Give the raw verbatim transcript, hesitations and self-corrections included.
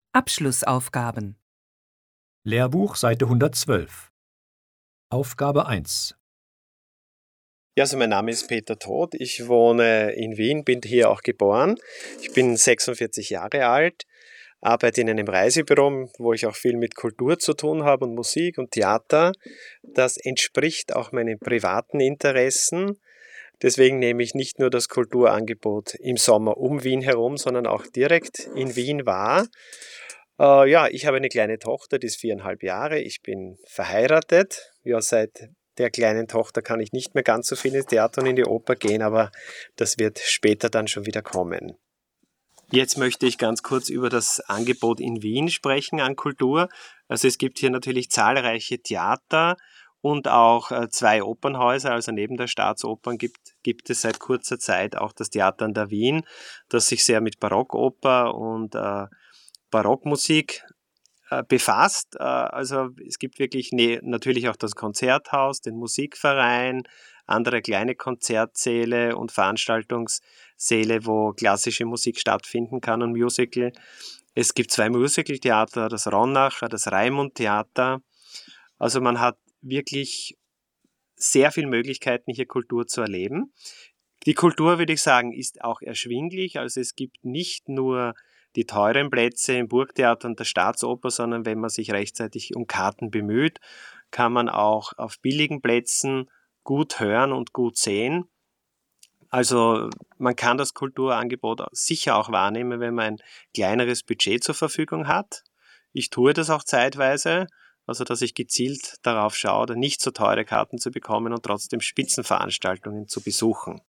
Abschlussaufgaben. Lehrbuch, Seite hundertzwölf. Aufgabe eins. Ja, also mein Name ist Peter Todt. Ich wohne in Wien, bin hier auch geboren. Ich bin sechsundvierzig Jahre alt, arbeite in einem Reisebüro, wo ich auch viel mit Kultur zu tun habe und Musik und Theater. Das entspricht auch meinen privaten Interessen. Deswegen nehme ich nicht nur das Kulturangebot im Sommer um Wien herum, sondern auch direkt in Wien wahr. Äh, ja, ich habe eine kleine Tochter, die ist viereinhalb Jahre. Ich bin verheiratet. Ja, seit der kleinen Tochter kann ich nicht mehr ganz so viel ins Theater und in die Oper gehen, aber das wird später dann schon wieder kommen. Jetzt möchte ich ganz kurz über das Angebot in Wien sprechen an Kultur. Also es gibt hier natürlich zahlreiche Theater und auch äh, zwei Opernhäuser. Also neben der Staatsopern gibt, gibt es seit kurzer Zeit auch das Theater an der Wien, das sich sehr mit Barockoper und äh, Barockmusik äh, befasst. Äh, also es gibt wirklich ne, natürlich auch das Konzerthaus, den Musikverein, andere kleine Konzertsäle und Veranstaltungssäle, wo klassische Musik stattfinden kann und Musical. Es gibt zwei Musicaltheater, das Ronnacher, das Raimund-Theater. Also man hat wirklich sehr viele Möglichkeiten, hier Kultur zu erleben. Die Kultur, würde ich sagen, ist auch erschwinglich. Also es gibt nicht nur die teuren Plätze im Burgtheater und der Staatsoper, sondern wenn man sich rechtzeitig um Karten bemüht, kann man auch auf billigen Plätzen gut hören und gut sehen. Also man kann das Kulturangebot sicher auch wahrnehmen, wenn man ein kleineres Budget zur Verfügung hat. Ich tue das auch zeitweise, also dass ich gezielt darauf schaue, nicht so teure Karten zu bekommen und trotzdem Spitzenveranstaltungen zu besuchen.